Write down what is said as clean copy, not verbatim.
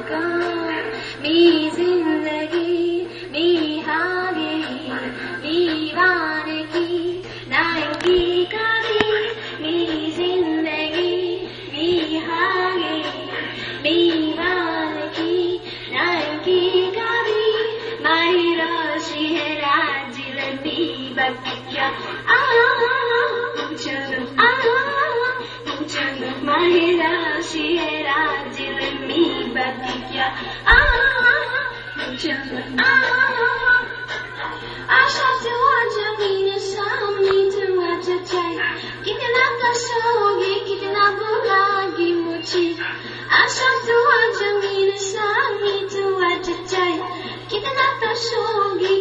मी जिंदगी मी हागे दीवानगी नाएंगी कभी मी जिंदगी मी हागे दीवानगी नाएंगी कभी माहिरा शिहरा जिलबी बकिया माहिरा शिहरा जिलबी बकिया आशा to watch a mean sound need to watch a check kicking up the shogi kicking up the lagi muchi Asha to watch a mean sound need to watch a check kicking up the shogi